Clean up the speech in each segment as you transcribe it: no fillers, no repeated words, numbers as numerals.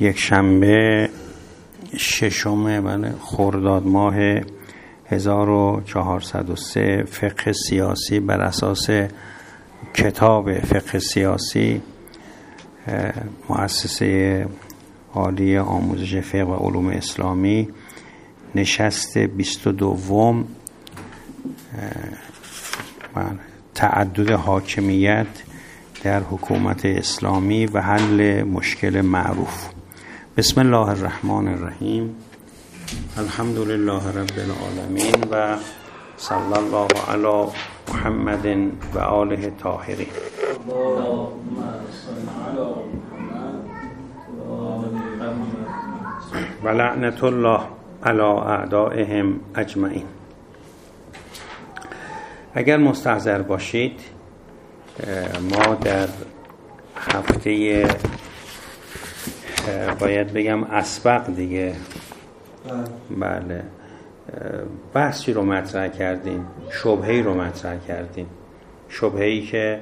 یک شنبه ششم خرداد ماه 1403 فقه سیاسی بر اساس کتاب فقه سیاسی مؤسسه عالی آموزش فقه و علوم اسلامی نشست 22 تعدد حاکمیت در حکومت اسلامی و حل مشکل معروف. بسم الله الرحمن الرحیم. الحمد لله رب العالمین و صلی الله علی محمد و آله الطاهرین. و لعنت الله علی اعدائهم اجمعین. اگر مستحضر باشید ما در هفته باید بگم اسبق دیگه بله بحثی رو مطرح کردیم، شبهه‌ای رو مطرح کردیم، شبهه‌ای که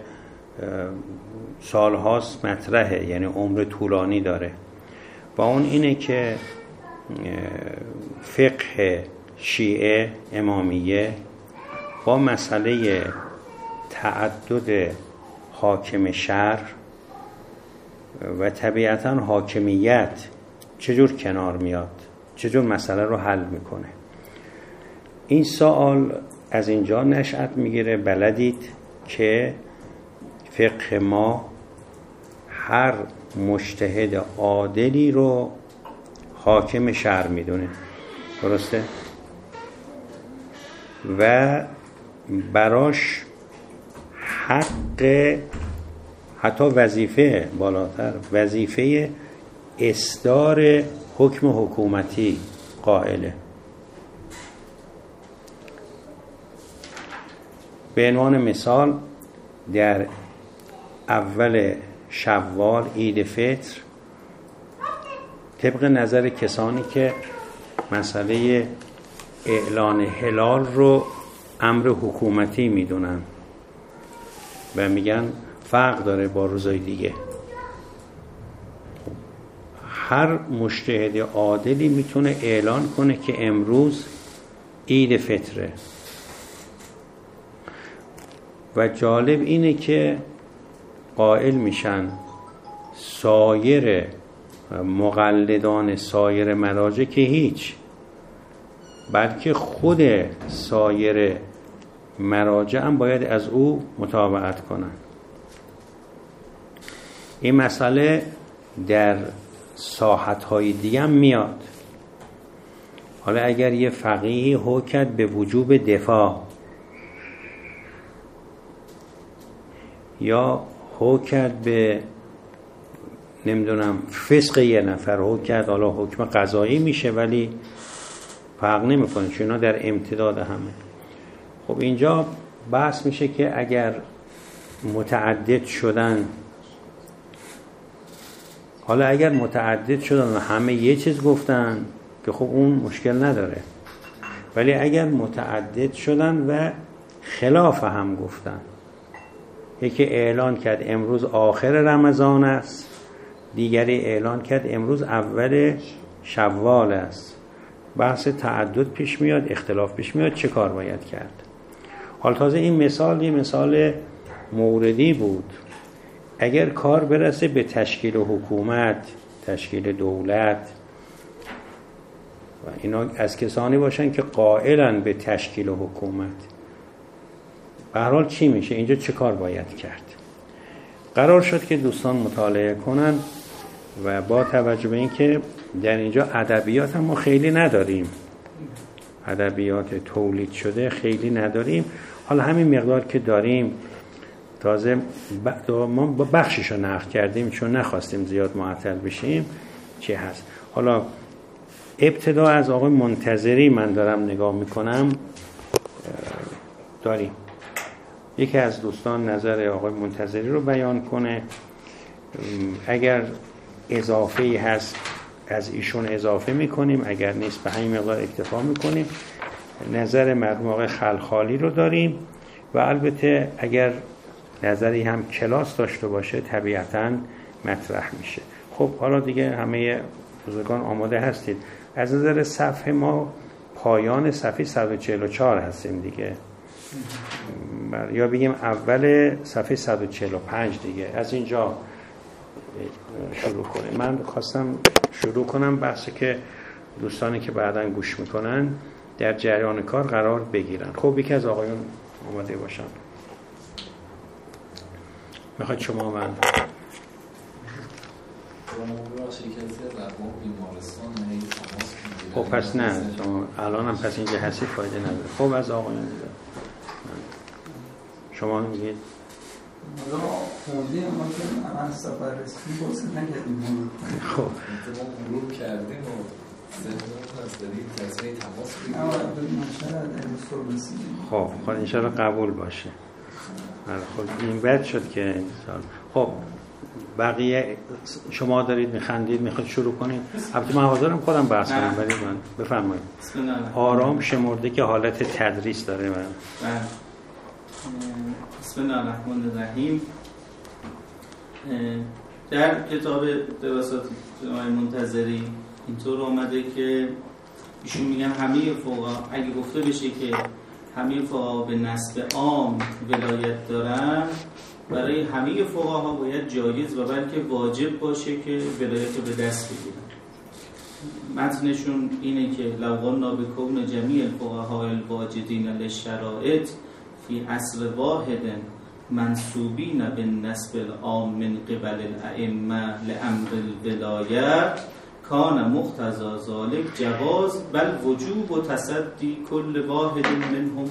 سالهاست مطرحه، یعنی عمر طولانی داره، و اون اینه که فقه شیعه امامیه با مسئله تعدد حاکم شرع و طبیعتاً حاکمیت چجور کنار میاد، چجور مسئله رو حل میکنه. این سوال از اینجا نشأت میگیره. بلدید که فقه ما هر مجتهد عادلی رو حاکم شرع میدونه، درسته؟ و براش حق، حتی وظیفه بالاتر، وظیفه اصدار حکم حکومتی قائله. به عنوان مثال در اول شوال عید فطر طبق نظر کسانی که مسئله اعلان هلال رو امر حکومتی میدونن و میگن فرق داره با روزای دیگه، هر مجتهد عادلی میتونه اعلان کنه که امروز عید فطره. و جالب اینه که قائل میشن سایر مقلدان سایر مراجع که هیچ، بلکه خود سایر مراجع هم باید از او متابعت کنن. این مسئله در ساحت‌های دیگه هم میاد. حالا اگر یه فقیهی حکم به وجوب دفاع یا حکم به نمیدونم فسق یه نفر، حکم حالا حکم قضایی میشه ولی فرق نمیکنه چون اینا در امتداد همه. خب اینجا بحث میشه که اگر متعدد شدن، حالا اگر متعدد شدن و همه یه چیز گفتن که خب اون مشکل نداره، ولی اگر متعدد شدن و خلاف هم گفتن، یکی اعلان کرد امروز آخر رمضان است، دیگری اعلان کرد امروز اول شوال است، بحث تعدد پیش میاد، اختلاف پیش میاد، چه کار باید کرد؟ حال تازه این مثال یه مثال موردی بود. اگر کار برسه به تشکیل حکومت، تشکیل دولت و اینا از کسانی باشن که قائلن به تشکیل حکومت، به هر حال چی میشه؟ اینجا چه کار باید کرد؟ قرار شد که دوستان مطالعه کنن و با توجه به اینکه در اینجا ادبیات هم ما خیلی نداریم، ادبیات تولید شده خیلی نداریم، حالا همین مقدار که داریم تازه ما بخشش رو نقل کردیم چون نخواستیم زیاد معطل بشیم چه هست. حالا ابتدا از آقای منتظری من دارم نگاه میکنم، داریم یکی از دوستان نظر آقای منتظری رو بیان کنه، اگر اضافه‌ای هست از ایشون اضافه میکنیم، اگر نیست به همین مقدار اکتفا میکنیم. نظر مرحوم آقای خلخالی رو داریم و البته اگر نظری هم کلاس داشته باشه طبیعتاً مطرح میشه. خب حالا دیگه همه بزرگان آماده هستید. از نظر صفحه ما پایان صفحه 144 هستیم دیگه، یا بگیم اول صفحه 145 دیگه. از اینجا شروع کنیم. من خواستم شروع کنم بحثی که دوستانی که بعداً گوش میکنن در جریان کار قرار بگیرن. خب یکی از آقایون آماده باشن. میخواید شما؟ من خب پس نه الان هم پس اینجا هستی فایده نداره. خب از آقایون شما میگید حالا خوندی اما که من سفر رسمی بازه نگردیم. خب مرور کردیم و ذهنمون هست داریم تصمیه تماس بگیریم. اما بدون شاید امروز رسیدیم. خب انشاءالله قبول باشه. خب این بد شد که انسان. خب بقیه شما دارید میخندید، میخواید شروع کنید؟ البته من حاضرم خودم بحث کنم ولی من بفرمایید. آرام شمرده که حالت تدریس داره. من بسم الله الرحمن الرحیم. در کتاب دراسات جناب منتظری اینطور آمده که ایشون میگن همه فقها اگه گفته بشه که همه فقها به نسب عام ولایت دارن، برای همه فقها باید جایز و بلکه واجب باشه که ولایت رو به دست بگیرن. متنشون اینه که لو قلنا بکون جمیع الفقهاء الواجدین للشرائط فی عصر واحد منسوبین بالنسب العام من قبل الائمه لامر الولایت کان مقتضی ذلک جواز بل وجوب و تصدی کل واحد منهم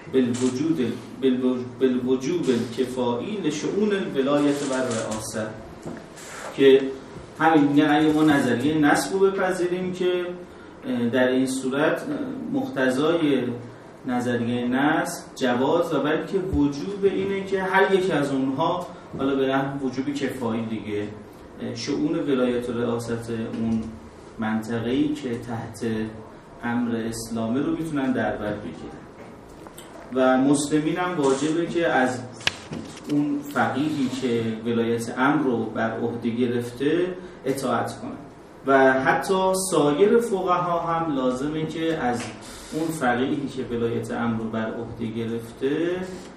بالوجوب الکفایی لشؤون الولایت و الرئاسه. که همین میگن اگه ما نظریه نسب رو بپذیریم که در این صورت مقتضای نظریه نسب جواز و بلکه وجوب اینه که هر یک از اونها، حالا به نحو وجوب کفایی دیگه، شؤون ولایت و رئاست اون منطقه‌ای که تحت امر اسلامی رو میتونن در بر بگیرن. و مسلمین هم واجبه که از اون فقیهی که ولایت امر رو بر عهده گرفته اطاعت کنن و حتی سایر فقها هم لازمه که از اون فقیهی که ولایت امر رو بر عهده گرفته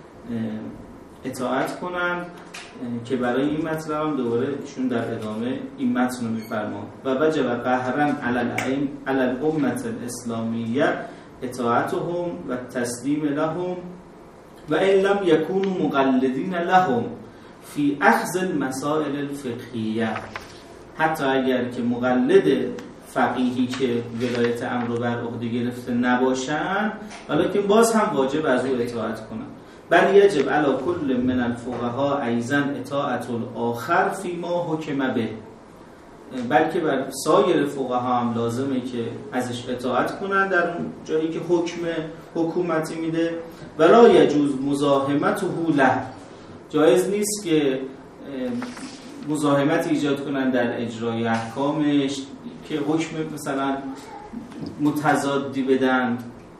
اطاعت کنن. که برای این مطلب هم دوباره ایشون در ادامه این متن رو میفرمان و وجب قهرا علی الامه الاسلامیه اطاعتهم و تسلیم لهم و ان لم یکونوا مقلدین لهم فی اخذ المسائل الفقهیه. حتی اگر که مقلد فقیهی که ولایت امر رو بر عهده گرفته نباشن، ولیکن باز هم واجب از او اطاعت کنن. بل یجب علی کل من الفقهاء ایضا اطاعت الاخر فی ما حکم به. بلکه بر سایر فقها هم لازمه که ازش اطاعت کنن در اون جایی که حکم حکومتی میده. ولا یجوز مزاحمته له. جایز نیست که مزاحمت ایجاد کنن در اجرای احکامش که حکم مثلا متضادی بدن.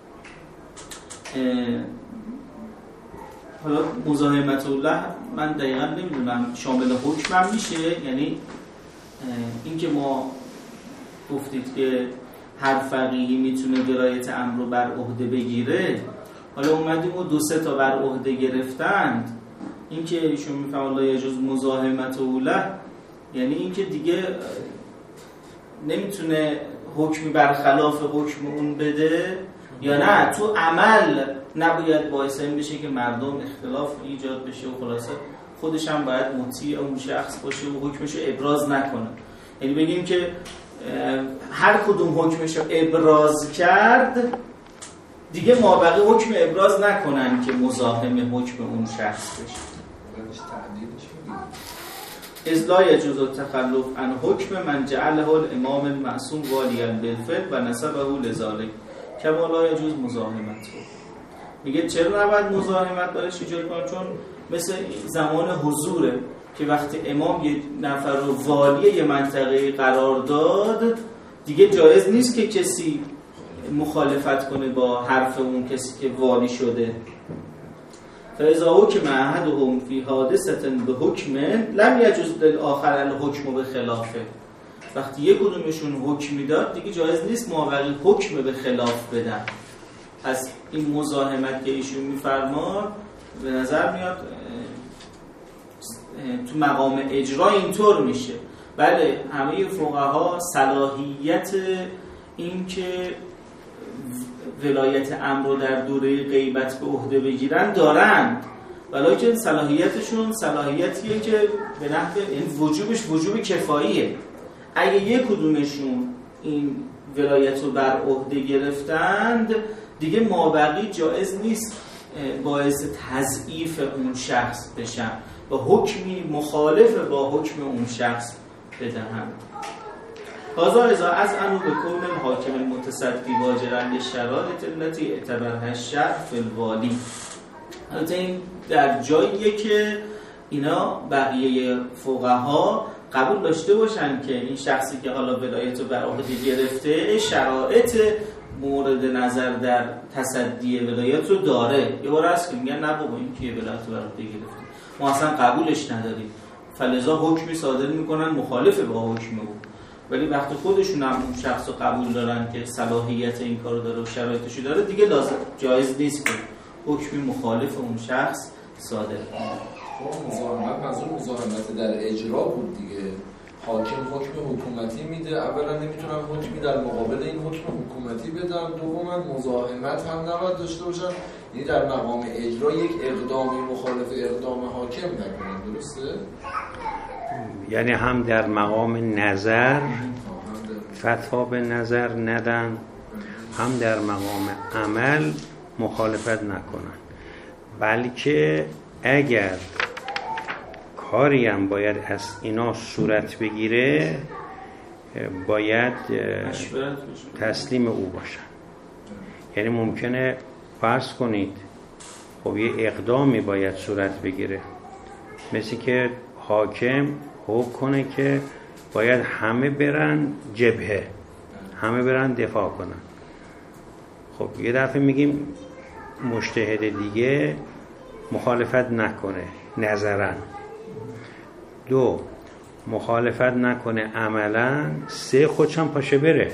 حالا مزاحمت الله من دقیقا نمیدونم شامل حکم هم میشه، یعنی اینکه ما گفتید که هر فقیهی میتونه ولایت امر رو بر عهده بگیره، حالا اومدیم و 2-3 تا بر عهده گرفتند، اینکه ایشون میفهمن لا یجوز مزاحمت الله یعنی اینکه دیگه نمیتونه حکمی برخلاف حکم اون بده، یا نه تو عمل نباید باعث این بشه که مردم اختلاف ایجاد بشه و خلاصه خودش هم باید مطیع اون شخص باشه و حکمش رو ابراز نکنه. یعنی بگیم که هر کدوم حکمش رو ابراز کرد دیگه مابقی حکم ابراز نکنن که مزاحم حکم اون شخص بشه. اذ لا یجوز التخلف عن حکم من جعله الامام المعصوم والیا بالفعل و نسبه لذلک کما لا یجوز مزاحمت. میگه چرا نباید مزاحمت برش ایجاد کنه؟ چون مثل زمان حضوره که وقتی امام یه نفر رو والی یه منطقه قرار داد، دیگه جایز نیست که کسی مخالفت کنه با حرف اون کسی که والی شده. فاذا حکم احدهم فی حادثه بحکم لم یجوز للآخر الحکم بخلافه. وقتی یک کدومشون حکم میداد دیگه جایز نیست مابقی حکم به خلاف بدن. از این مزاحمت که ایشون میفرماد به نظر میاد تو مقام اجرا اینطور میشه. بله همه فقها صلاحیت این که ولایت امر رو در دوره غیبت به عهده بگیرن دارند، ولیکن صلاحیتشون صلاحیتیه که به نحو این وجوبش وجوب کفاییه. اگه یک کدومشون این ولایت رو بر عهده گرفتند دیگه مابقی جایز نیست باعث تضعیف اون شخص بشن و حکمی مخالف با حکم اون شخص بدهند. هذا اذا اذعنوا بکون الحاکم المتصدی واجرا للشرائط التي اعتبرها الشرع فی الوالی. البته این در جاییه که اینا بقیه فقها قبول داشته باشن که این شخصی که حالا ولایت رو بر عهده گرفته شرایط مورد نظر در تصدی ولایت رو داره. یه بار هست که میگن نه بابا این که ولایت رو بر عهده گرفته ما اصلا قبولش نداریم، فلذا حکمی صادر میکنن مخالف با حکم او. ولی وقتی خودشون هم اون شخص رو قبول دارن که صلاحیت این کارو داره و شرایطشو داره دیگه لازم جایز نیست که حکمی مخالف اون شخص صادر کنه. مزاحمت منظور مزاحمت در اجرا بود دیگه. حاکم حکم حکومتی میده، اولا نمیتونن حکمی در مقابل این حکم حکومتی بدن، دوما مزاحمت هم نباید داشته باشن، یعنی در مقام اجرا یک اقدامی مخالف اقدام حاکم نکنن. درسته؟ یعنی هم در مقام نظر فتوا به نظر ندن، هم در مقام عمل مخالفت نکنن، بلکه اگر کاری هم باید از اینا صورت بگیره باید تسلیم او باشن. یعنی ممکنه فرض کنید خب یه اقدامی باید صورت بگیره، مثل که حاکم حکم کنه که باید همه برن جبهه، همه برن دفاع کنن. خب یه دفعه میگیم مجتهد دیگه مخالفت نکنه نظرا، دو مخالفت نکنه عملا، سه خودشم پاشه بره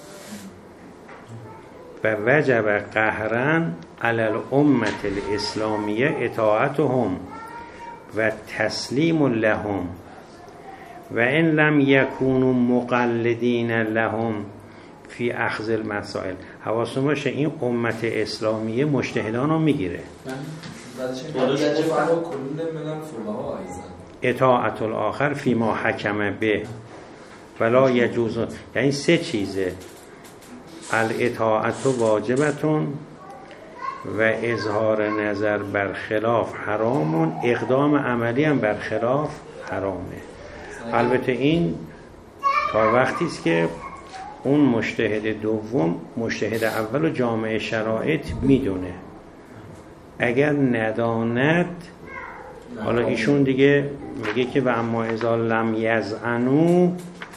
و وجب قهرا علی الامة الاسلامیه اطاعتهم و تسلیم لهم و ان لم یکونوا مقلدین لهم فی اخذ المسائل. حواستون باشه این امت اسلامیه مجتهدان رو میگیره. اطاعت الاخر فی ما حکم به ولا یجوز، یعنی سه چیزه: الاطاعت واجبتون و اظهار نظر برخلاف حرامون، اقدام عملی هم برخلاف حرامه. البته این تا وقتی است که اون مجتهد دوم مجتهد اول و جامع شرایط میدونه. اگر نداند، حالا ایشون دیگه میگه که و اما اذا لم یذعنوا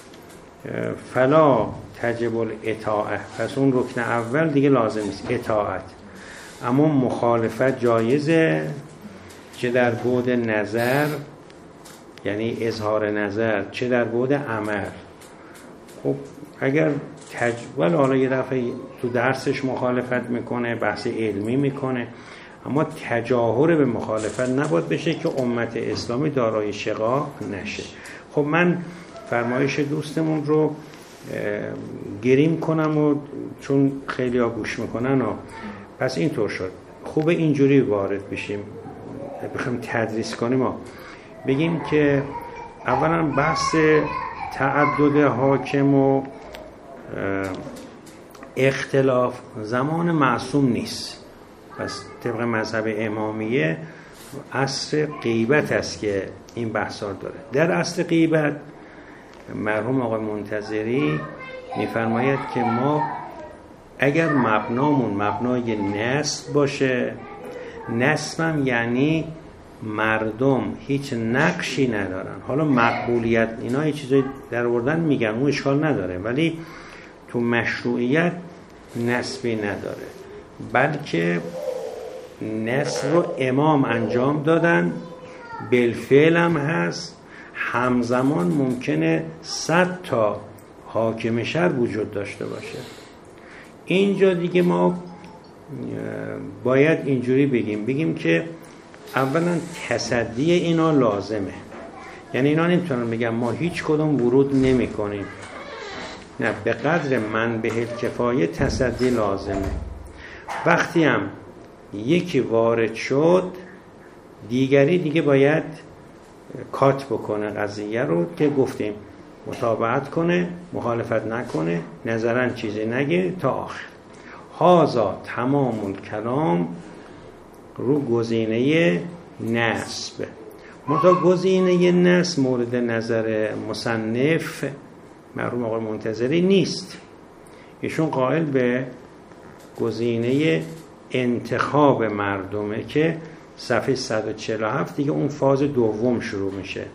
فلا تجب الاطاعه، پس اون رکن اول دیگه لازم نیست اطاعت، اما مخالفت جایزه، چه در بعد نظر یعنی اظهار نظر، چه در بعد عمل. خب اگر ولی حالا یه دفعه تو درسش مخالفت میکنه، بحث علمی میکنه، اما تجاهر به مخالفت نباید بشه که امت اسلامی دارای شقاق نشه. خب من فرمایش دوستمون رو گریم کنم و چون خیلی ها گوش میکنن و پس اینطور شد. خوبه اینجوری وارد بشیم، بخوام تدریس کنیم و بگیم که اولا بحث تعدد حاکم و اختلاف زمان معصوم نیست. پس طبق مذهب امامیه عصر غیبت است که این بحثا داره. در عصر غیبت مرحوم آقای منتظری میفرماید که ما اگر مبنامون مبنای نسب باشه، نسبم یعنی مردم هیچ نقشی ندارن، حالا مقبولیت اینا یه چیزایی در آوردن میگن اون اشکال نداره، ولی تو مشروعیت نسبی نداره، بلکه نسب رو امام انجام دادن، بالفعل هم هست، همزمان ممکنه 100 تا حاکم شهر وجود داشته باشه. اینجا دیگه ما باید اینجوری بگیم که اولا تصدی اینا لازمه، یعنی اینا نمیتونن بگن ما هیچ کدوم ورود نمی کنیم، نه، به قدر منبع الکفایه تصدی لازمه. وقتی هم یکی وارد شد دیگری دیگه باید کات بکنه قضیه رو که گفتیم متابعت کنه، مخالفت نکنه، نظرا چیزی نگه تا آخر. هازا تمام الکلام رو گزینه نسب. منتها گزینه نسب مورد نظر مصنف مرحوم آقای منتظری نیست. ایشون قائل به گزینه انتخاب مردمه که صفحه 147 دیگه اون فاز دوم شروع میشه.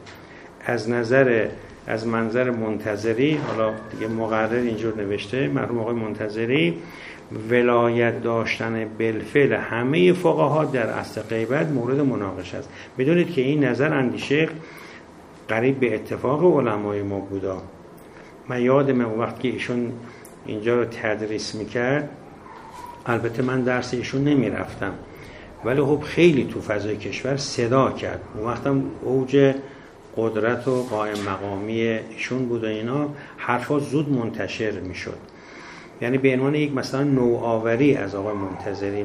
از منظر منتظری، حالا دیگه مقرر اینجور نوشته مرحوم آقای منتظری، ولایت داشتن بالفعل همه فقها در اصل غیبت مورد مناقشه است. بدونید که این نظر اندیشه قریب به اتفاق علمای ما بودا. من یادم وقتی که ایشون اینجا رو تدریس میکرد، البته من درس ایشون نمیرفتم ولی خب خیلی تو فضای کشور صدا کرد. اون وقتم اوج قدرت و قائم مقامی ایشون بود و اینا، حرفا زود منتشر میشد. یعنی به عنوان یک مثلا نوآوری از آقای منتظری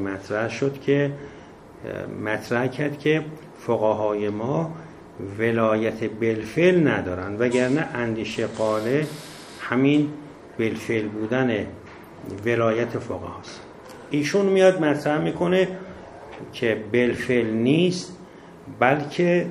مطرح کرد که فقهای ما ولایت بالفعل ندارن، وگرنه اندیشه قاله همین بالفعل بودن ولایت فقهاست. ایشون میاد مطرح میکنه که بالفعل نیست بلکه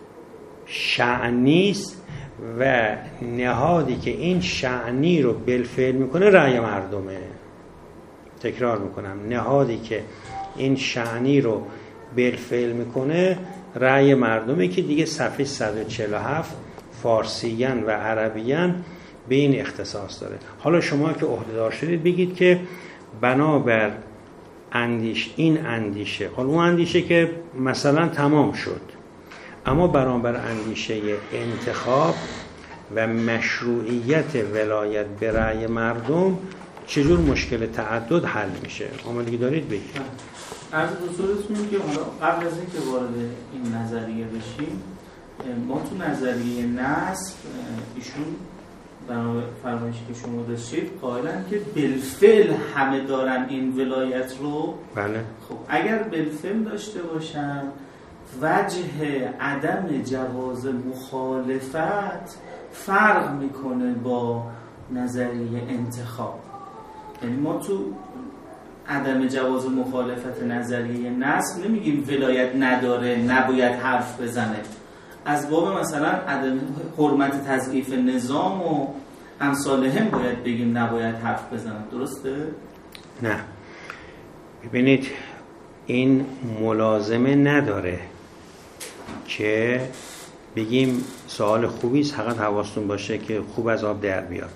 شأنی است و نهادی که این شأنی رو بالفعل میکنه رأی مردمه. تکرار میکنم، نهادی که این شأنی رو بالفعل میکنه رأی مردمه که دیگه صفحه 147 فارسیان و عربیان به این اختصاص داره. حالا شما که عهده‌دار شدید بگید که بنابر این اندیشه، حالا اون اندیشه که مثلا تمام شد، اما بنابر اندیشه انتخاب و مشروعیت ولایت به رأی مردم چجور مشکل تعدد حل میشه؟ آمادگی دارید بگید. عرض حضورتون که قبل از اینکه وارد این نظریه بشیم، ما تو نظریه نسب ایشون بنابر فرمایشی که شما داشتید قائلن که بالفعل همه دارن این ولایت رو. بله. خب اگر بالفعل داشته باشن، وجه عدم جواز مخالفت فرق میکنه با نظریه انتخاب. یعنی ما تو عدم جواز مخالفت نظریه نسب نمیگیم ولایت نداره نباید حرف بزنه، از باب مثلا عدم حرمت تضعیف نظام و امثال هم باید بگیم نباید حرف بزنه. درسته؟ نه، ببینید این ملازمه نداره که بگیم سوال خوبیست، فقط حواستون باشه که خوب از آب در بیاد.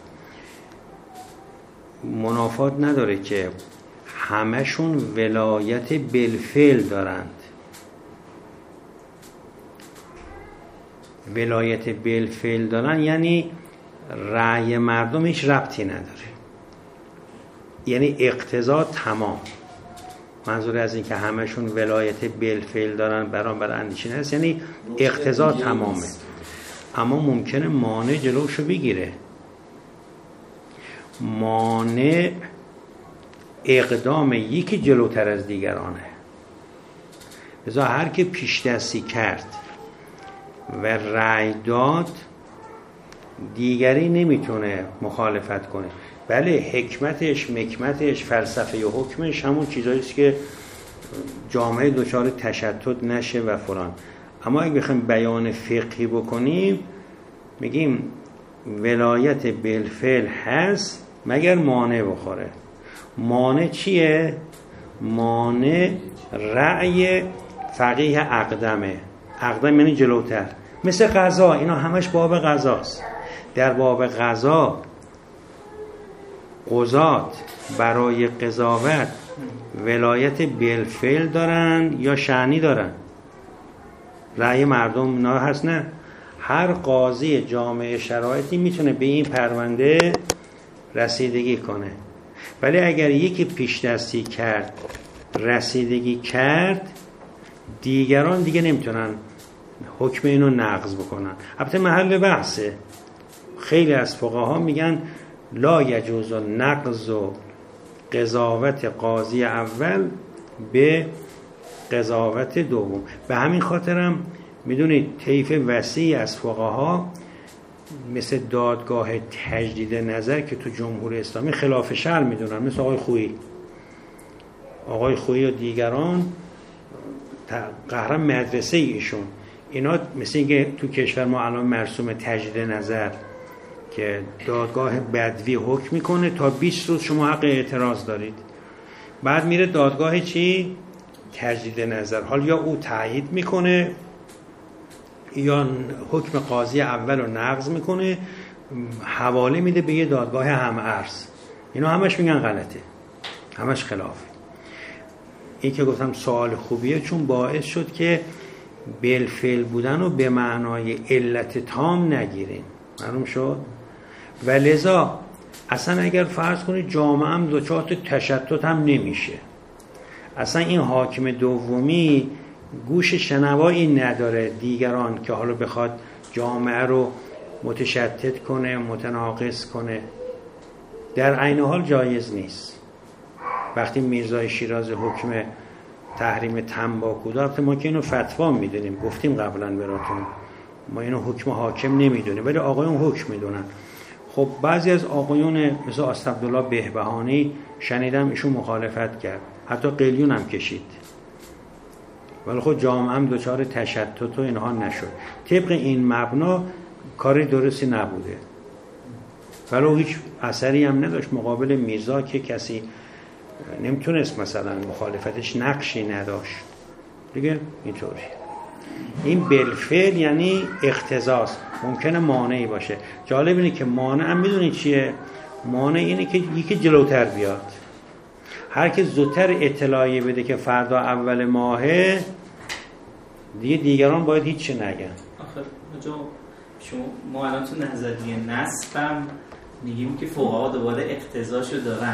منافات نداره که همشون ولایت بالفعل دارند. ولایت بالفعل دارن یعنی رأی مردم هیچ ربطی نداره، یعنی اقتضا تمام. منظور از این که همشون ولایت بالفعل دارن برابر اندیشه هست یعنی اقتضا تمامه، اما ممکنه مانع جلوشو بگیره. مانع اقدام یکی جلوتر از دیگرانه، لذا هر که پیش دستی کرد و رأی داد دیگری نمیتونه مخالفت کنه. بله، حکمتش، مکمتش، فلسفه و حکمش همون چیزاییست که جامعه دچار تشتت نشه و فلان. اما اگه بخوایم بیان فقهی بکنیم میگیم ولایت بالفعل هست مگر مانع بخوره. مانع چیه؟ مانع رأی فقیه اقدمه. اقدم یعنی جلوتر، مثل قضا. اینا همش باب قضاست. در باب قضا قضات برای قضاوت ولایت بالفعل دارن یا شأنی دارن؟ رأی مردم نه هست؟ نه، هر قاضی جامع شرایطی میتونه به این پرونده رسیدگی کنه، ولی اگر یکی پیش دستی کرد رسیدگی کرد، دیگران دیگه نمیتونن حکم اینو نقض بکنن. البته محل بحثه، خیلی از فقها میگن لا یجوز نقض و قضاوت قاضی اول به قضاوت دوم. به همین خاطرم میدونید طیف وسیعی از فقها مثل دادگاه تجدید نظر که تو جمهوری اسلامی خلاف شرع میدونن، مثل آقای خویی و دیگران قهرم مدرسه ایشون، اینا مثل اینکه تو کشور ما الان مرسوم تجدید نظر که دادگاه بدوی حکم میکنه تا 20 روز شما حق اعتراض دارید، بعد میره دادگاه چی؟ تجدید نظر، حال یا او تایید میکنه یا حکم قاضی اول رو نقض میکنه، حواله میده به یه دادگاه همعرض. اینا همش میگن غلطه، همش خلافه. این که گفتم سوال خوبیه، چون باعث شد که بالفعل بودن رو به معنای علت تام نگیریم، معلوم شد. و لذا اصلا اگر فرض کنید جامعه هم دچار تشتت هم نمیشه، اصلا این حاکم دومی گوش شنوایی نداره دیگران که حالا بخواد جامعه رو متشتت کنه، متناقض کنه، در عین حال جایز نیست. وقتی میرزای شیراز حکم تحریم تنباکو داد، ما که اینو فتوا میدونیم، گفتیم قبلا براتون، ما اینو حکم حاکم نمیدونیم ولی آقایون حکم میدونن. خب بعضی از آقایون مثل استعبدالله بهبهانی شنیدم ایشون مخالفت کرد، حتی قلیون هم کشید، ولی خب جامعه هم دچار تشتت و اینها نشد. طبق این مبنا کاری درستی نبوده، ولی هیچ اثری هم نداشت مقابل میرزا که کسی نمیتونست مثلا مخالفتش نقشی نداشت دیگه. اینطوری این بالفعل یعنی اقتضاست، ممکنه مانعی باشه. جالب اینه که مانع هم میدونی چیه؟ مانع اینه که یکی جلوتر بیاد، هر که زودتر اطلاعی بده که فردا اول ماهه، دیگران باید هیچ نگن. آخه شما ما الان تو نظریه نسبم میگیم که فقها دوباره اقتضاشو دارن،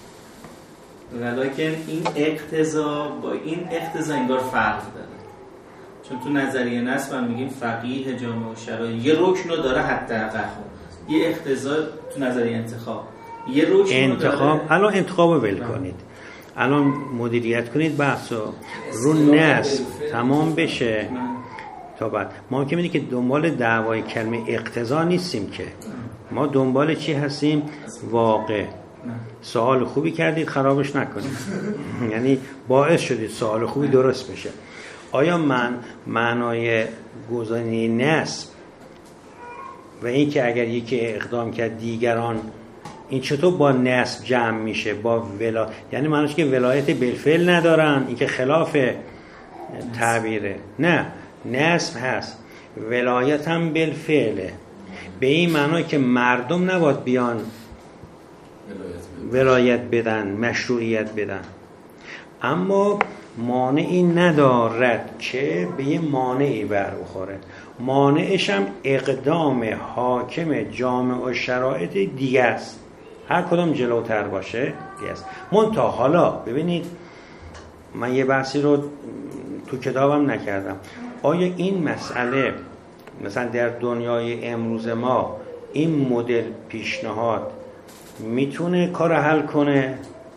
ولیکن این اقتضا با این اقتضا انگار فرق داره. چون تو نظریه نسبم میگیم فقیه جامع و شرایط یه رکن رو داره حداقل، یه اقتضا تو نظریه انتخاب یه رکن انتخاب. الان انتخابو ول کنید، الان مدیریت کنید بحثو رو نسب تمام بشه تا بعد. ما که میدونی که دنبال دعوای کلمه اقتضا نیستیم، که ما دنبال چی هستیم؟ واقع. سوال خوبی کردید، خرابش نکنید یعنی باعث شدید سوال خوبی درست بشه. آیا من معنای گزینه نسب و این که اگر یکی اقدام کرد دیگران، این چطور با نسب جمع میشه؟ با یعنی معنیش که ولایت بالفعل ندارن، این که خلاف تعبیره. نه، نسب هست، ولایت هم بالفعله، به این معنی که مردم نباید بیان ولایت بدن، مشروعیت بدن، اما مانعی ندارد که به یه مانعی بر بخوره. مانعش هم اقدام حاکم جامع و شرایط دیگه است، هر کدام جلوتر باشه دیگه است. منتها حالا ببینید، من یه بحثی رو تو کتابم نکردم، آیا این مسئله مثلا در دنیای امروز ما این مدل پیشنهاد میتونه کار حل کنه؟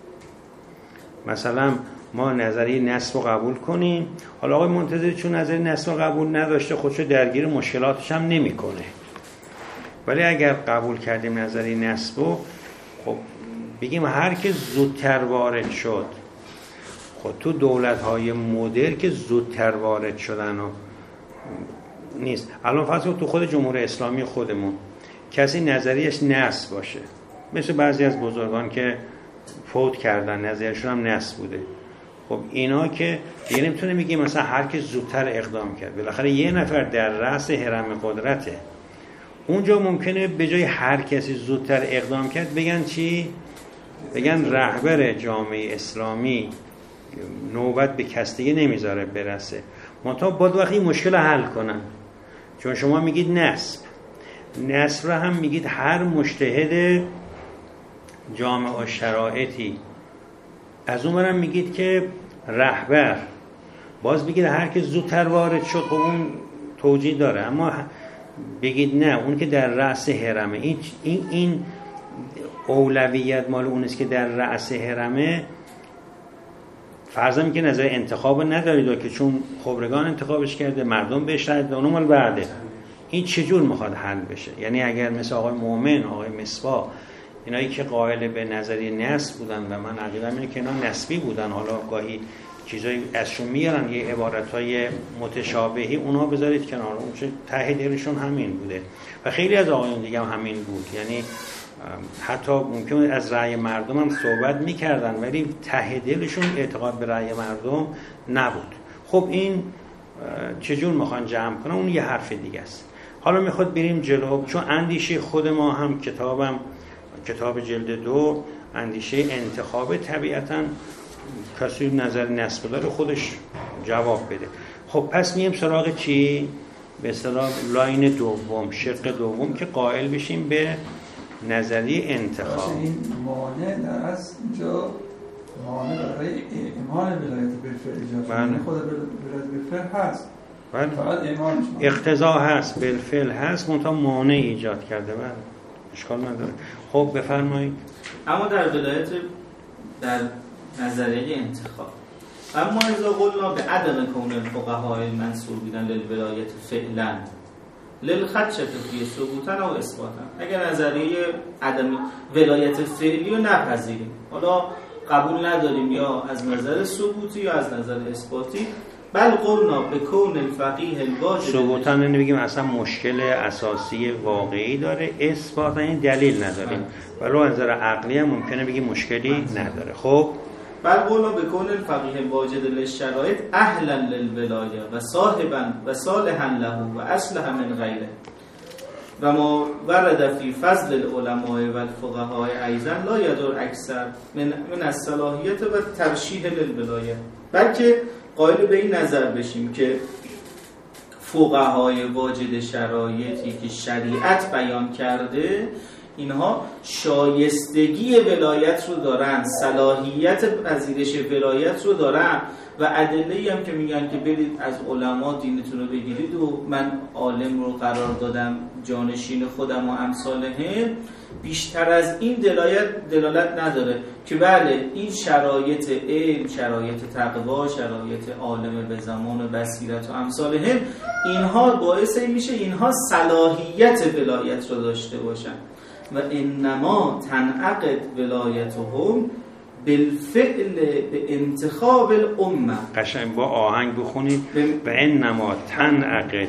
مثلا ما نظریه نسب رو قبول کنیم، حالا آقای منتظری چون نظریه نسب رو قبول نداشته خودشو درگیر مشکلاتش هم نمیکنه، ولی اگر قبول کردیم نظریه نسب رو، خب بگیم هر که زودتر وارد شد، خب تو دولت‌های مدرن که زودتر وارد شدن و نیست. الان فرض تو خود جمهوری اسلامی خودمون کسی نظریش نسب باشه، مثل بعضی از بزرگان که فوت کردن نظریشون هم نسب بوده، خب اینا که دیگه نمیتونه میگه مثلا هر کی زودتر اقدام کرد، بالاخره یه نفر در رأس هرم قدرته، اونجا ممکنه به جای هر کسی زودتر اقدام کرد بگن چی؟ بگن رهبر جامعه اسلامی نوبت به کس دیگه نمیذاره برسه، منتها باید وقتی مشکل حل کنن، چون شما میگید نصب رو هم میگید هر مجتهد جامع و شرایطی، از اون برم میگید که رهبر، باز بگید هر که زودتر وارد شد، خب اون توجیه داره، اما بگید نه اون که در رأس حرمه، این اولویت مال اون است که در رأس حرمه. فرضاً که نظر انتخاب ندارید که چون خبرگان انتخابش کرده، مردم بهش رأی دادن، مال بعده. این چجور میخواد حل بشه؟ یعنی اگر مثل آقای مومن، آقای مصباح، اینایی که قائل به نظریه نسب بودن و من عقیدم اینه که اینا نسبی بودن، حالا گاهی چیزایی ازشون میارن یه عبارتهای متشابهی، اونا بذارید کنار، اون چه ته دلشون همین بوده و خیلی از آقایون دیگه هم همین بود. یعنی حتی ممکن از رأی مردم هم صحبت میکردن ولی ته دلشون اعتقاد به رأی مردم نبود. خب این چجور میخوان جمع کنن؟ اون یه حرف دیگه است. حالا میخواد بریم جلو، چون اندیشه خود ما هم کتاب جلد 2 اندیشه انتخاب، طبیعتاً کسی نظر نسب داره خودش جواب بده. خب پس مییم سراغ چی؟ به اصطلاح لاین دوم، شق دوم که قائل بشیم به نظریه انتخاب. این مانع در اصل اینجا مانع برای ایمان ولایت بالفعل ایجاد شده، یعنی خود ولایت بالفعل هست، فقط ایمانش اقتضا هست، بالفعل هست، منتها مانع ایجاد کرده. بله اشکال نداره. خب بفرمایید. اما در ولایت، در نظریه انتخاب، اما اذا قلنا به عدم کون الفقهاء المنسوبین للولایت فعلا للخدشة فی ثبوتا و اثباتا، اگر نظریه عدم ولایت فعلی رو نپذیریم، حالا قبول نداریم یا از نظر ثبوتی یا از نظر اثباتی، بل قلنا به کون الفقیه الواجب، ثبوتا نمیگیم اصلا مشکل اساسی واقعی داره، اثباتا این دلیل نداریم، ولی از نظر عقلی هم ممکنه بگیم مشکلی نداره. خب بل قلنا به کون الفقیه الواجد للشرایط اهلا للولایه و صاحبا و صالحا له و اصلح من غیره و ما ورد فی فضل العلماء و الفقهاء ایضا لا یدر اکثر من الصلاحیت و ترشیح للولایه، بلکه قائل به این نظر بشیم که فقهای واجد شرایطی که شریعت بیان کرده اینها شایستگی ولایت رو دارن، صلاحیت پذیرش ولایت رو دارن و ادله‌ای هم که میگن که برید از علما دینتون رو بگیرید و من عالم رو قرار دادم جانشین خودم و امثالهم، بیشتر از این دلالت نداره که بله این شرایط علم، شرایط تقوا، شرایط عالم به زمان و بصیرت و امثالهم، اینها باعث میشه اینها صلاحیت ولایت رو داشته باشن و انما تنعقد ولایتهم بالفعل به انتخاب الامه. قشنگ با آهنگ بخونید و انما تنعقد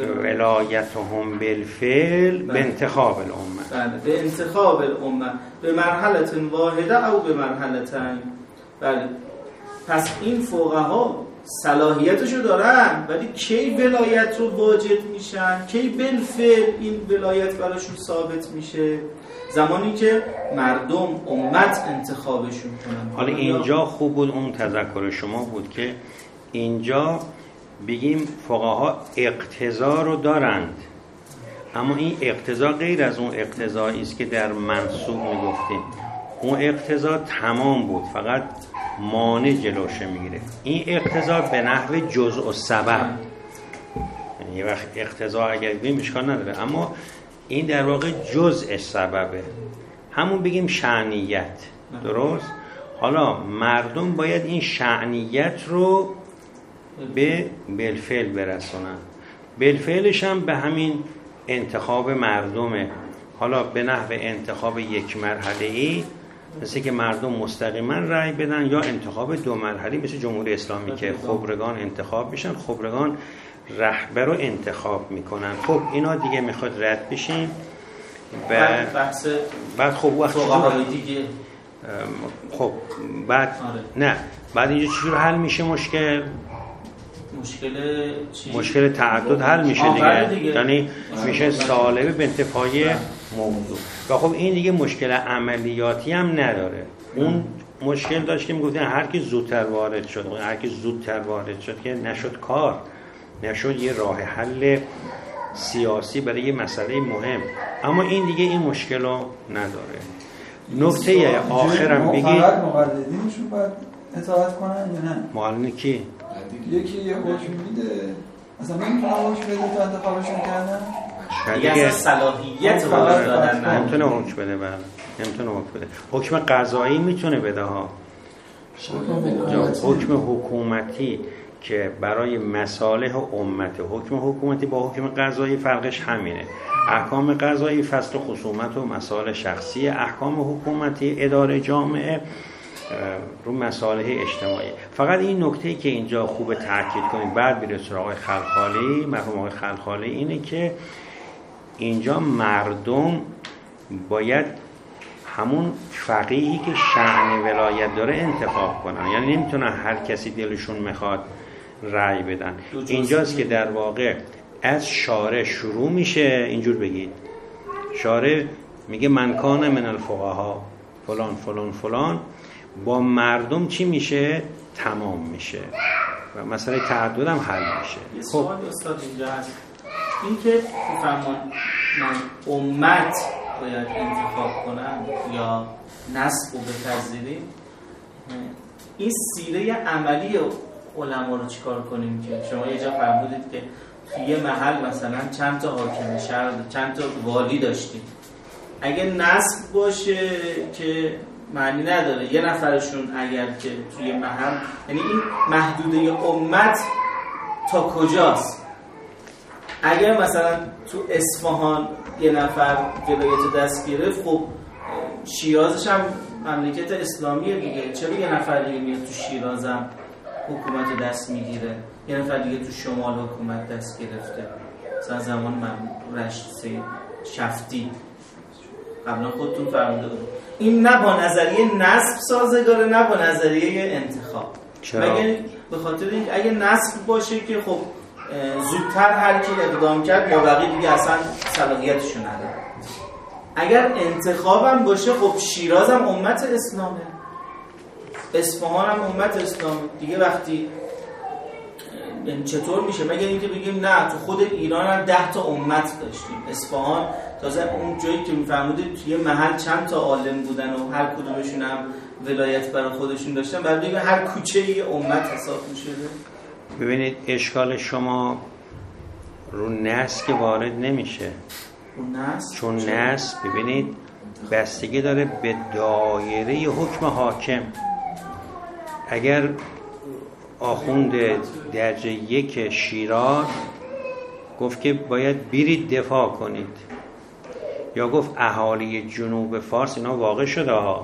ولایتهم بالفعل به انتخاب الامه. بله به انتخاب الامه به مرحله واحده او به مرحلتين. بله پس این فقها صلاحیتشو دارن ولی کی ولایت رو واجد میشن، کی بالفعل این ولایت براشون ثابت میشه؟ زمانی که مردم امت انتخابشون کنن. حالا اینجا خوب بود اون تذکر شما بود که اینجا بگیم فقها اقتضا رو دارند، اما این اقتضا غیر از اون اقتضایی است که در منسوب میگفتیم. اون اقتضا تمام بود، فقط مانع جلوشه میگیره. این اقتضا به نحو جزء و سبب، یعنی یه وقت اقتضا اگر بگیم اشکال نداره، اما این در واقع جزء سببه، همون بگیم شأنیت. درست؟ حالا مردم باید این شأنیت رو به بالفعل برسونن. بالفعلش هم به همین انتخاب مردمه، حالا به نحو انتخاب یک مرحله‌ای مثل که مردم مستقیما رأی بدن، یا انتخاب دو مرحله‌ای مثل جمهوری اسلامی که خبرگان انتخاب میشن، خبرگان رهبر رو انتخاب میکنن. خب اینا دیگه میخواد رد بشیم و بعد خب وقت دیگه خب بعد نه بعد اینجا چجور حل میشه مشکل تعدد حل میشه دیگه. یعنی میشه سالبه به انتفاع موضوع و خب این دیگه مشکل عملیاتی هم نداره. اون مشکل داشت که میگفتن هر کی زودتر وارد شد، هر کی زودتر وارد شد که نشد کار، نشد یه راه حل سیاسی برای یه مسئله مهم، اما این دیگه این مشکل رو نداره. نکته آخرم بگی فقط مقلدینشون باید اطاعت کنن یا نه؟ مقلدین کی؟ یکی یه حکم میده مثلا نمیتونه حکم بده تو انتخابشون کردن؟ دیگه اصلا صلاحیت وارد دادن نمیتونه حکم بده. بله نمیتونه حکم بده. حکم قضایی میتونه بده ها، حکم حکومتی که برای مصالح امته. حکم حکومتی با حکم قضایی فرقش همینه. احکام قضایی فصل خصومت و مسائل شخصی، احکام حکومتی اداره جامعه رو مصالح اجتماعی. فقط این نکته‌ای که اینجا خوبه تاکید کنیم بعد میره سراغ آقای خلخالی، مرحوم آقای خلخالی، اینه که اینجا مردم باید همون فقیهی که شأن ولایت داره انتخاب کنن، یعنی نمیتونن هر کسی دلشون میخواد رأی بدن. اینجاست که در واقع از شارع شروع میشه. اینجور بگید شارع میگه من کان من الفقها فلان فلان فلان، با مردم چی میشه؟ تمام میشه و مسئله تعدد هم حل میشه. یه سوال استاد اینجا هست، این که فرمان من امت باید انتخاب کنم یا نسب رو بپذیریم، این سیره عملی علما رو چیکار کنیم؟ که شما یه جا فرمودید که توی یه محل مثلا چند تا حاکم شهر، چند تا والی داشتیم. اگه نسب باشه که معنی نداره، یه نفرشون اگر که توی محل، یعنی این محدوده امت تا کجاست؟ اگر مثلا تو اصفهان یه نفر ولایت دست گرفت، خب شیرازش هم مملکت اسلامیه دیگه، چرا یه نفر دیگه میاد تو شیراز هم حکومت رو دست میگیره، یه نفر دیگه تو شمال حکومت دست گرفته؟ مثلا زمان من رشت شفتی قبلا خودتون فرموده بود. این نه با نظریه نسب سازگاره نه با نظریه انتخاب. مگه به خاطر اینکه اگه نسب باشه که خب زودتر هر کی اقدام کرد یا بقیه دیگه اصلا صلاحیتشو نداره. اگر انتخابم باشه خب شیراز هم امت اسلامه، اصفهان هم امت اسلامه دیگه. وقتی چطور میشه؟ مگه اینکه بگیم نه تو خود ایران هم 10 تا امت داشتیم، اصفهان تازه اون جایی که میفرمودید توی محل چند تا عالم بودن و هر کدومشون هم ولایت برای خودشون داشتن، بعد بگیم هر کوچه یه امت حساب میشده. ببینید اشکال شما رو نسب که وارد نمیشه. چون نسب ببینید بستگی داره به دایره حکم حاکم. اگر آخوند درجه 1 شیراز گفت که باید برید دفاع کنید، یا گفت اهالی جنوب فارس، اینا واقع شده ها،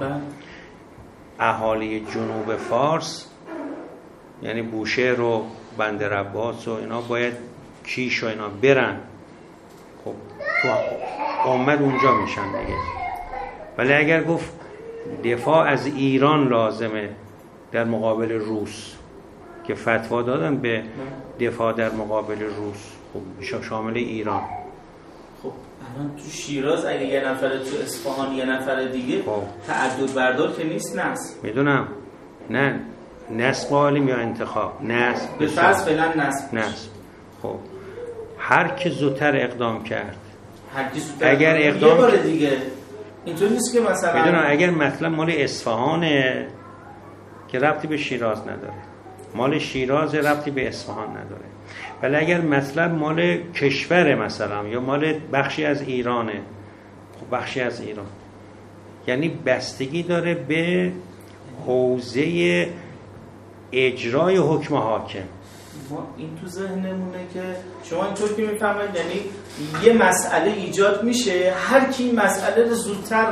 اهالی جنوب فارس یعنی بوشهر و بندر عباس و اینا باید کیش و اینا برن، خب تو امت اونجا میشن دیگه. ولی اگر گفت دفاع از ایران لازمه در مقابل روس که فتوا دادن به دفاع در مقابل روس، خب شامل ایران. خب الان تو شیراز اگه یه نفر، تو اصفهان یه نفر دیگه، تعدد بردار که نیست نسب. میدونم نه نسب عالم یا انتخاب، نسب به فرض فعلا نسب. خب هر کی زودتر اقدام کرد، هر کی زودتر اگر اقدام یه بار دیگه اینطور نیست که مثلا میدونم اگر مطلب مال اصفهانه که ربطی به شیراز نداره، مال شیراز ربطی به اصفهان نداره، ولی اگر مطلب مال کشور مثلا یا مال بخشی از ایرانه، خب بخشی از ایران، یعنی بستگی داره به حوزه اجرای حکم حاکم. ما این تو ذهنمونه که شما اینطور که میفهمید، یعنی یه مسئله ایجاد میشه، هر کی مسئله رو زودتر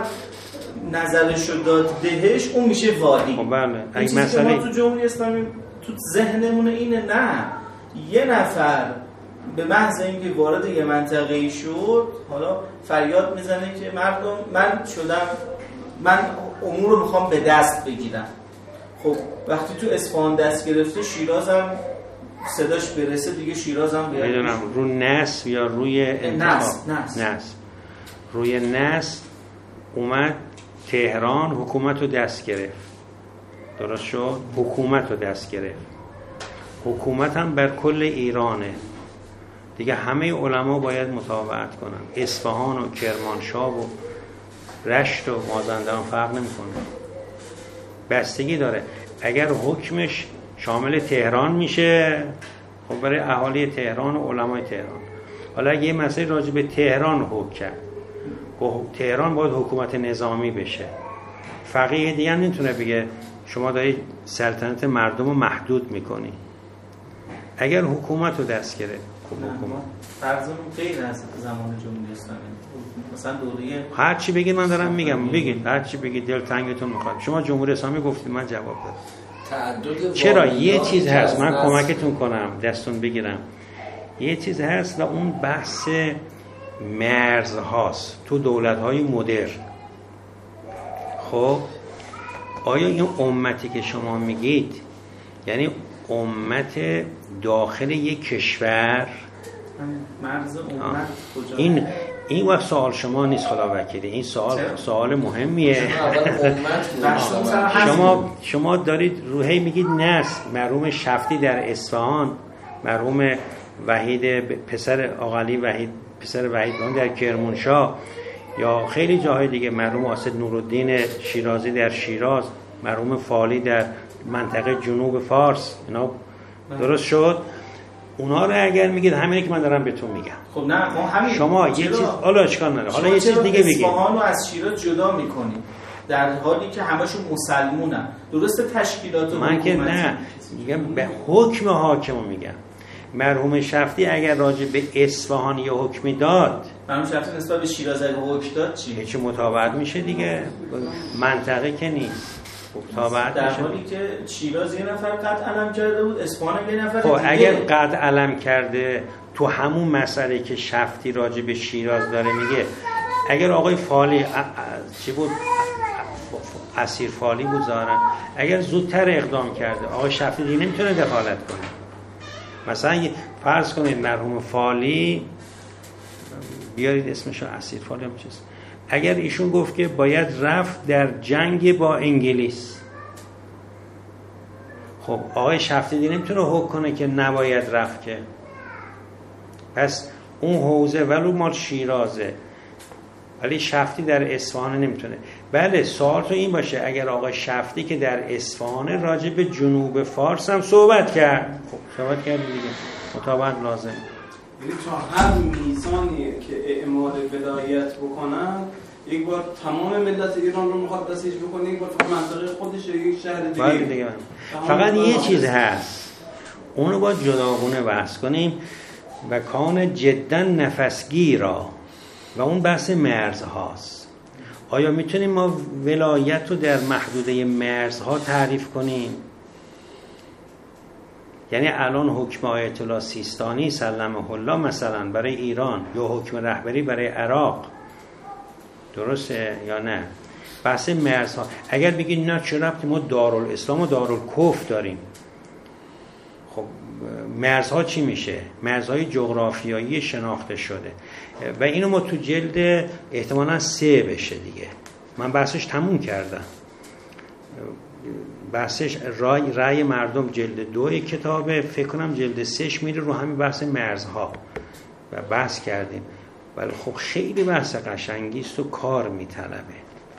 نظرشو داد بهش اون میشه والی. خب بله. این مسئله ما تو جمهوری اسلامی تو ذهنمونه اینه، نه یه نفر به محض اینکه وارد یه منطقه‌ای شد حالا فریاد میزنه که مردم من امور رو میخوام به دست بگیرم. خب وقتی تو اصفهان دست گرفته، شیراز هم صداش برسه دیگه، شیراز هم بیاد. میدونم رو نسب یا روی انتخاب؟ نسب. روی نسب اومد تهران حکومت رو دست گرفت، درست شد؟ حکومت رو دست گرفت. حکومت هم بر کل ایرانه، دیگه همه علما باید متابعت کنن. اصفهان و کرمانشاه و رشت و مازندران فرق نمیکنه، بستگی داره. اگر حکمش شامل تهران میشه خب برای اهالی تهران و علمای تهران. حالا اگه یه مسئله راجع به تهران حکم کرد، تهران باید حکومت نظامی بشه، فقیه دیگه نمیتونه بگه شما دارید سلطنت مردم رو محدود میکنی. اگر حکومت رو دست گرفت، خب حکومت فرضمون غیر از زمان جمهوری اسلامی، مثلا دوره هر چی بگید من دارم میگم، بگید هر چی بگید دلتنگتون میخواد. شما جمهوری اسلامی گفتید من جواب دادم. چرا یه چیز هست من کمکتون کنم دستون بگیرم. یه چیز هست و اون بحث مرزهاست تو دولت‌های مدرن. خب آیا این امتی که شما میگید یعنی امت داخل یک کشور؟ مرز امت کجا؟ این وقت سوال شما نیست خدا وکیلی، این سوال مهمیه. شما دارید روحی میگید نه مرحوم شفتی در اصفهان، مرحوم وحید پسر آقاعلی وحید پسر وحید در کرمانشاه، یا خیلی جاهای دیگه، مرحوم آسد نورالدین شیرازی در شیراز، مرحوم فالی در منطقه جنوب فارس، اینا درست شد. اونا رو اگر میگید همینه که من دارم بهتون میگم. خب نه همین شما یه چیز حالا اشکال نداره، حالا یه چیز دیگه بگید. اصفهان رو از شیراز جدا میکنید در حالی که همشون مسلمونن. درسته تشکیلات من که نه میگم به حکم حاکمو میگم. مرحوم شفتی اگر راجع به اصفهان یه حکمی داد، مرحوم شفتی نسبت به شیراز اگه حکم داد چی؟ چه متابعت میشه دیگه، منطقه که نیست. متابعت در حالی که شیراز یه نفر قد علم کرده بود، اصفهان یه نفر دیگه. اگر قد علم کرده تو همون مسئله که شفتی راجع به شیراز داره میگه، اگر آقای فالی چی بود، اسیر فالی بود ظاهرا، اگر زودتر اقدام کرده آقای شفتی دیگه نمیتونه دخالت کنه. مثلا فرض کنید مرحوم فالی، بیارید اسمشو، اسیر فالی هم چیز، اگر ایشون گفت که باید رفت در جنگ با انگلیس، خب آقای شفتی دیگه نمیتونه حکم کنه که نباید رفت که. پس اون حوزه ولو مال شیرازه ولی شفتی در اصفهان نمیتونه. بله سوال تو این باشه اگر آقای شفتی که در اصفهان راجع به جنوب فارس هم صحبت کرد، خب صحبت کرد دیگه، مطابقت لازم. یعنی تا هر میزانی که اعمال ولایت بکنن، یک بار تمام ملت ایران رو میخواد بسیج بکنه، یک بار فقط منطقه خودش یک شهر دیگه. فقط یه چیز هست اونو باید جداگونه بحث کنیم و کان جدا نفسگیرا، و اون بحث مرزهاست. آیا میتونیم ما ولایت رو در محدوده مرزها تعریف کنیم؟ یعنی الان حکم آیت الله سیستانی سلمه الله مثلا برای ایران یا حکم رهبری برای عراق درسته یا نه؟ بحث مرزها. اگر بگید نه چه ربطی ما دارالاسلام و دارالکفر داریم، خب مرزها چی میشه؟ مرزهای جغرافیایی شناخته شده و اینو ما تو جلد احتمالاً 3 بشه دیگه، من بحثش تموم کردم. بحثش رای مردم جلد 2 کتابه، فکر کنم جلد 3 میره رو همین بحث مرزها و بحث کردیم. ولی خب خیلی بحث قشنگیست و کار میطلبه.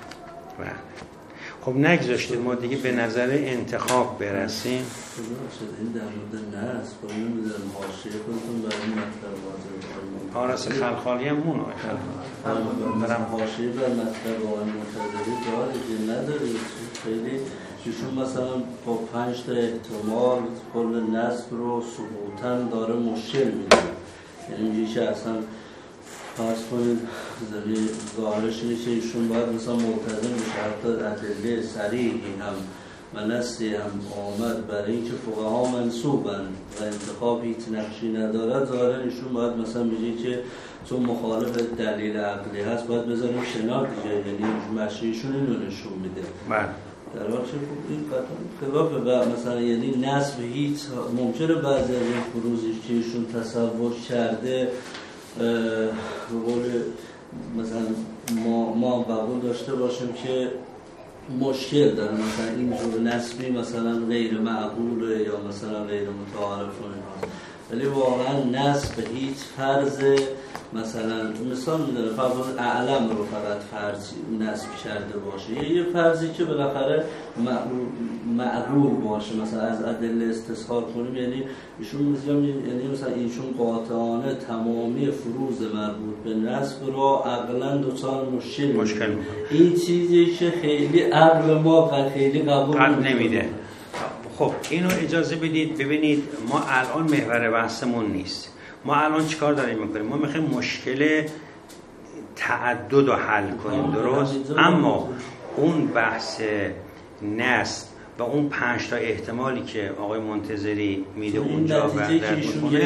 خب نگذاشتید ما دیگه به نظر انتخاب برسیم. این در مورد نرس با اینو میذارم حاشیه کنتون برای مطلب واضح آرس خلخالی هم مون برم حاشیه بر مطلب آقای منتظری داره که نداره. خیلی چشون مثلا با 5 تا احتمال کل نصب رو ثبوتاً داره مشکل میده. یعنی میشه اصلا فرض کنید ظاهرش اینه که ایشون باید مثلا ملتزم بشه، حتی ادله صریحی هم و نصی هم آمد برای اینکه فقها منصوبن و انتخاب هیچ نقشی ندارد، ظاهرا ایشون باید مثلا بگه که چون مخالف دلیل عقلی هست باید بذاریم کنار دیگه، یعنی مشیشون اینو نشون میده. در حال چه این خلافه و مثلا یعنی نصب هیچ ممکنه بعضی از این فروزی که ایشون تصور کرده به قول مثلا ما قبول داشته باشیم که مشکل داره، مثلا این جور نسبی مثلا غیر معقوله یا مثلا غیر متعارف ولی واقعا نصب هیچ فرض مثلا مثال میدونه فرض اعلم رو فقط فرض نصب کرده باشه، یه فرضی که بالاخره معلول باشه، مثلا از ادله استثهار کنیم، یعنی ایشون یعنی مثلا ایشون قاطعانه تمامی فروض مربوط به نصب رو عقلا دوچار مشکل این چیزی که خیلی عقل ما خیلی قبول نمیده. خب اینو اجازه بدید ببینید، ما الان محور بحثمون نیست. ما الان چیکار داریم میکنیم؟ ما میخوایم مشکل تعدد رو حل کنیم، درست؟ اما اون بحث نصب و اون 5 تا احتمالی که آقای منتظری میده اونجا بردر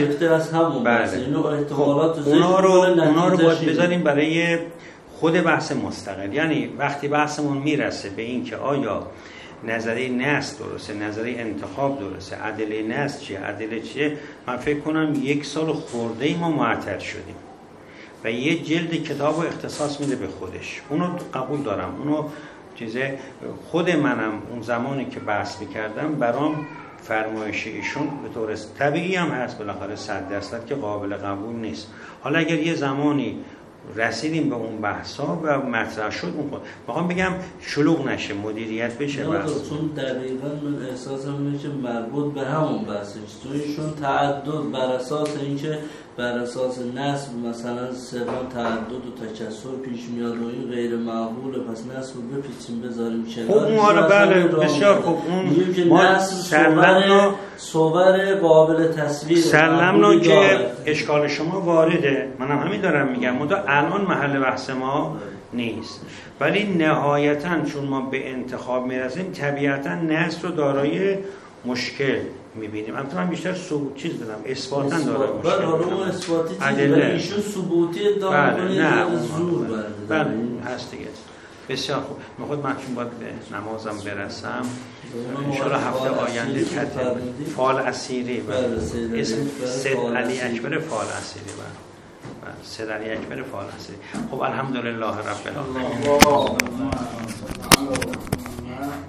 میکنه، اونا رو باید بذاریم برای خود بحث مستقل. یعنی وقتی بحثمون میرسه به این که آیا نظریه نصب درسته، نظریه انتخاب درسته، ادله نصب چیه، ادله چیه، من فکر کنم 1 سال خورده ای ما معطل شدیم و یه جلد کتاب رو اختصاص میده به خودش. اونو قبول دارم، اونو چیزه. خود منم اون زمانی که بحث میکردم برام فرمایش ایشون به طور طبیعی هم هست، بالاخره 100% که قابل قبول نیست. حالا اگر یه زمانی رسیدیم به اون بحثا و مطرح شد، اون میخوام بگم شلوغ نشه، مدیریت بشه بحث. چون دقیقاً من احساسم اینه که مربوط به همون بحثه، چون ایشون تعدد بر اساس اینکه بر اساس نصب مثلا سران تعدد و تکثر پیش میاد و این غیر معقوله، پس نصب رو بپیچیم بذاریم کنار. اون حالا بله بسیار خوب، اون ما سرلمنا صور قابل تصویر سرلمنا که اشکال شما وارده، منم همین دارم میگم، منتها الان محل بحث ما نیست. ولی نهایتاً چون ما به انتخاب میرسیم طبیعتاً نصب رو دارای مشکل میبینیم. من بیشتر چیز دادم اثباتاً داره مشکل. بله حالا اثباتی چیزی ولی ایشون ثبوتی ادعا کنید نه زور بله هست دیگه. بسیار خوب. من خود چون باید به نمازم برسم، انشاءالله هفته آینده فال اسیری اسم سید علی اکبر فال اسیری سید علی اکبر فال اسیری. خب الحمدلله رب العالمین.